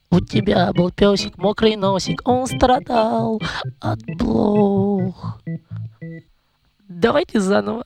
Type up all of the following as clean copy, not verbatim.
У тебя был песик, мокрый носик, он страдал от блох. Давайте заново.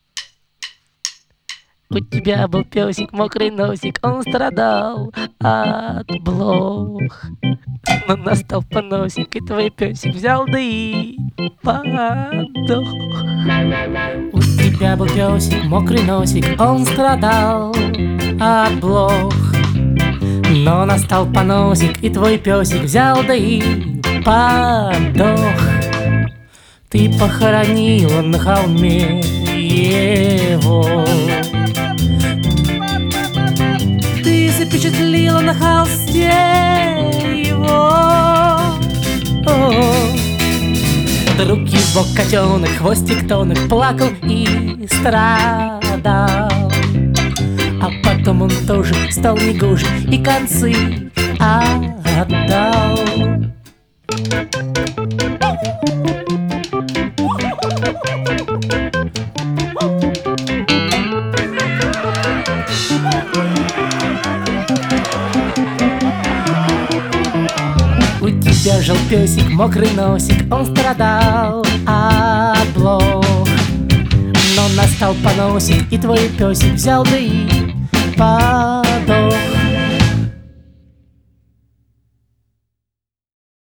У тебя был песик, мокрый носик, он страдал от блох. Но настал поносик, и твой песик взял да и подох. У тебя был песик, мокрый носик, он страдал от блох. Но настал поносик, и твой песик взял да и подох. Ты похоронила на холме его, ты запечатлила на холсте его. Друг его котенок, хвостик тонок, плакал и страдал. А потом он тоже стал негожий и концы отдал. У тебя жил песик, мокрый носик, он страдал от блох. Но настал поносик, и твой песик взял да и подох.